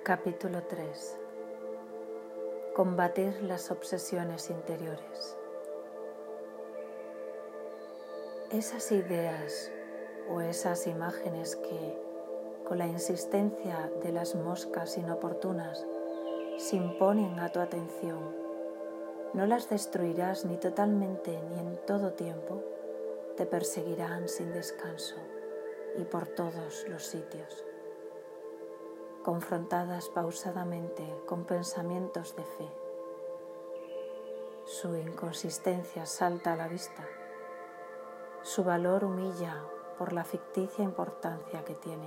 Capítulo 3. Combatir las obsesiones interiores. Esas ideas o esas imágenes que, con la insistencia de las moscas inoportunas, se imponen a tu atención, no las destruirás ni totalmente ni en todo tiempo, te perseguirán sin descanso y por todos los sitios. Confrontadas pausadamente con pensamientos de fe. Su inconsistencia salta a la vista. Su valor humilla por la ficticia importancia que tienen.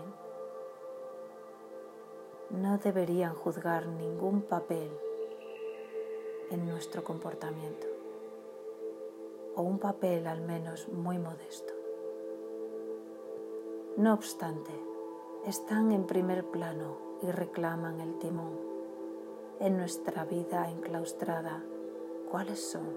No deberían juzgar ningún papel en nuestro comportamiento, o un papel al menos muy modesto. No obstante, están en primer plano y reclaman el timón. En nuestra vida enclaustrada, ¿cuáles son?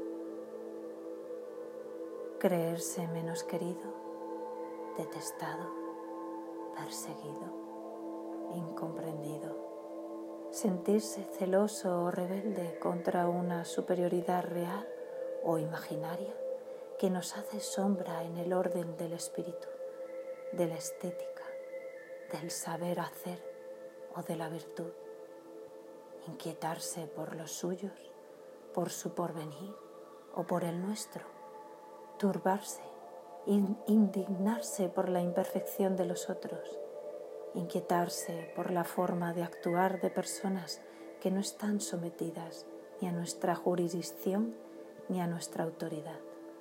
Creerse menos querido, detestado, perseguido, incomprendido. Sentirse celoso o rebelde contra una superioridad real o imaginaria que nos hace sombra en el orden del espíritu, de la estética, del saber hacer o de la virtud. Inquietarse por los suyos, por su porvenir o por el nuestro. Turbarse, indignarse por la imperfección de los otros. Inquietarse por la forma de actuar de personas que no están sometidas ni a nuestra jurisdicción ni a nuestra autoridad.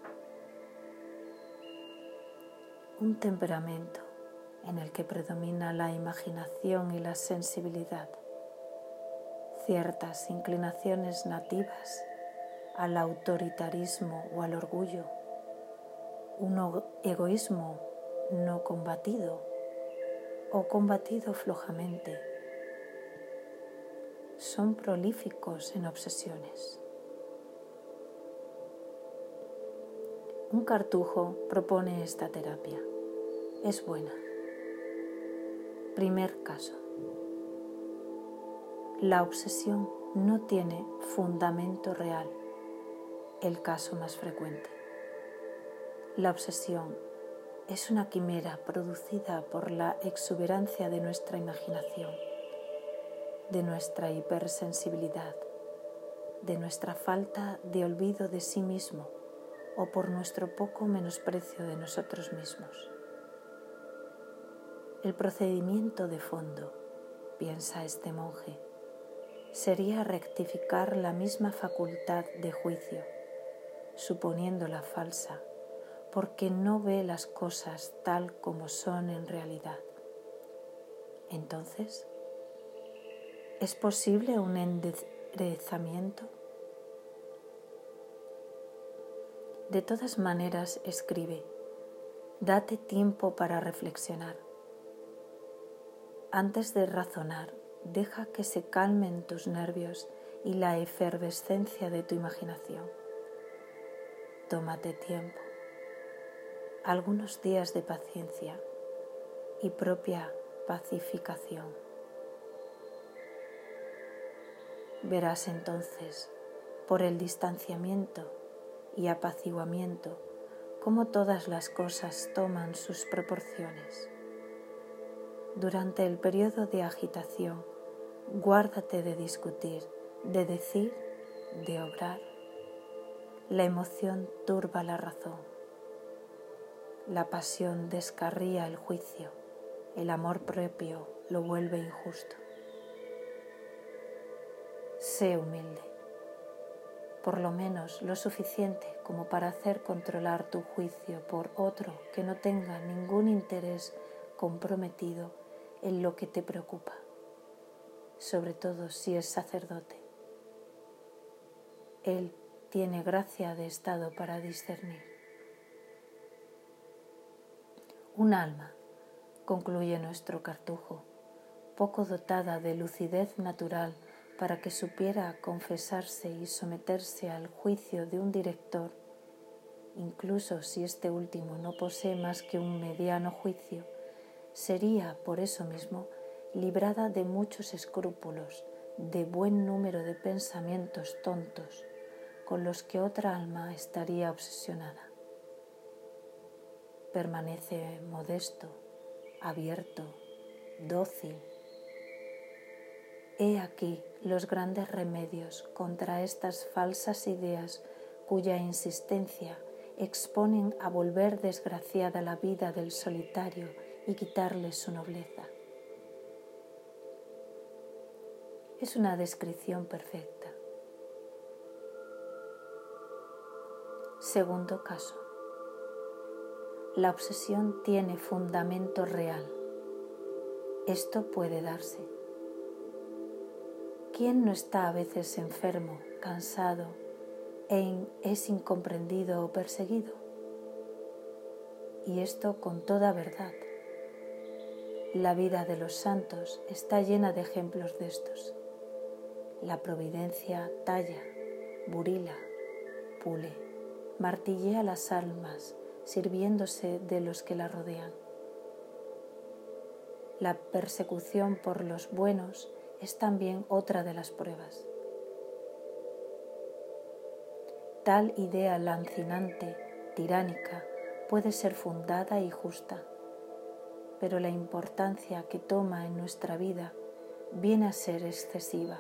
Un temperamento en el que predomina la imaginación y la sensibilidad, ciertas inclinaciones nativas al autoritarismo o al orgullo, un egoísmo no combatido o combatido flojamente, son prolíficos en obsesiones. Un cartujo propone esta terapia. Es buena. Primer caso. La obsesión no tiene fundamento real, el caso más frecuente. La obsesión es una quimera producida por la exuberancia de nuestra imaginación, de nuestra hipersensibilidad, de nuestra falta de olvido de sí mismo o por nuestro poco menosprecio de nosotros mismos. El procedimiento de fondo, piensa este monje, sería rectificar la misma facultad de juicio, suponiéndola falsa, porque no ve las cosas tal como son en realidad. Entonces, ¿es posible un enderezamiento? De todas maneras, escribe, date tiempo para reflexionar. Antes de razonar, deja que se calmen tus nervios y la efervescencia de tu imaginación. Tómate tiempo, algunos días de paciencia y propia pacificación. Verás entonces, por el distanciamiento y apaciguamiento, cómo todas las cosas toman sus proporciones. Durante el periodo de agitación, guárdate de discutir, de decir, de obrar. La emoción turba la razón. La pasión descarría el juicio. El amor propio lo vuelve injusto. Sé humilde, por lo menos lo suficiente como para hacer controlar tu juicio por otro que no tenga ningún interés comprometido en lo que te preocupa, sobre todo si es sacerdote. Él tiene gracia de estado para discernir. Un alma, concluye nuestro cartujo, poco dotada de lucidez natural para que supiera confesarse y someterse al juicio de un director, incluso si este último no posee más que un mediano juicio, sería, por eso mismo, librada de muchos escrúpulos, de buen número de pensamientos tontos con los que otra alma estaría obsesionada. Permanece modesto, abierto, dócil. He aquí los grandes remedios contra estas falsas ideas cuya insistencia exponen a volver desgraciada la vida del solitario y quitarle su nobleza. Es una descripción perfecta. Segundo caso. La obsesión tiene fundamento real. Esto puede darse. ¿Quién no está a veces enfermo, cansado es incomprendido o perseguido? Y esto con toda verdad. La vida de los santos está llena de ejemplos de estos. La providencia talla, burila, pule, martillea las almas, sirviéndose de los que la rodean. La persecución por los buenos es también otra de las pruebas. Tal idea lancinante, tiránica, puede ser fundada y justa, pero la importancia que toma en nuestra vida viene a ser excesiva.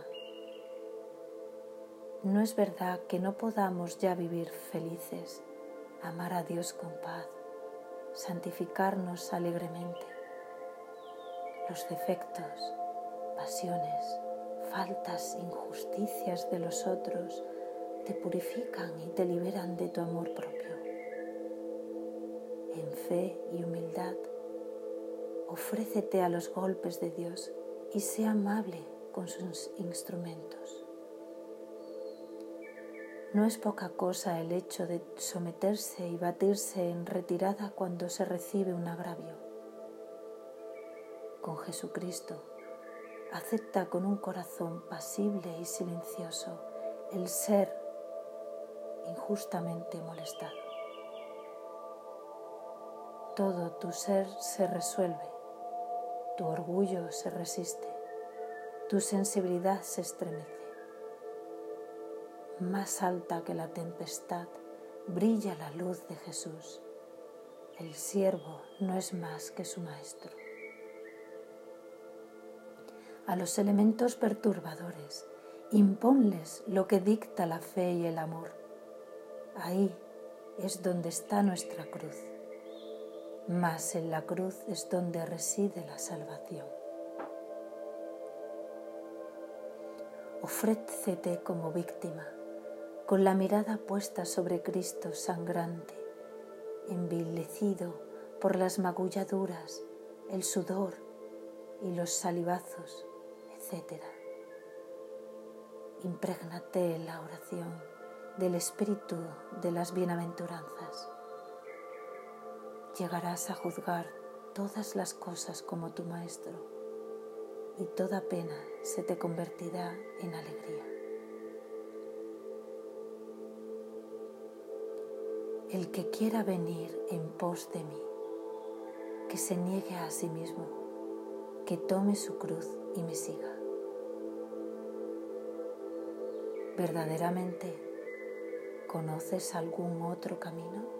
No es verdad que no podamos ya vivir felices, amar a Dios con paz, santificarnos alegremente. Los defectos, pasiones, faltas, injusticias de los otros te purifican y te liberan de tu amor propio. En fe y humildad, ofrécete a los golpes de Dios y sé amable con sus instrumentos. No es poca cosa el hecho de someterse y batirse en retirada cuando se recibe un agravio. Con Jesucristo, acepta con un corazón pasible y silencioso el ser injustamente molestado. Todo tu ser se resuelve, tu orgullo se resiste, tu sensibilidad se estremece. Más alta que la tempestad brilla la luz de Jesús. El siervo no es más que su maestro. A los elementos perturbadores, imponles lo que dicta la fe y el amor. Ahí es donde está nuestra cruz. Mas en la cruz es donde reside la salvación. Ofrécete como víctima, con la mirada puesta sobre Cristo sangrante, envilecido por las magulladuras, el sudor y los salivazos, etc. Imprégnate en la oración del espíritu de las bienaventuranzas. Llegarás a juzgar todas las cosas como tu Maestro y toda pena se te convertirá en alegría. El que quiera venir en pos de mí, que se niegue a sí mismo, que tome su cruz y me siga. ¿Verdaderamente conoces algún otro camino?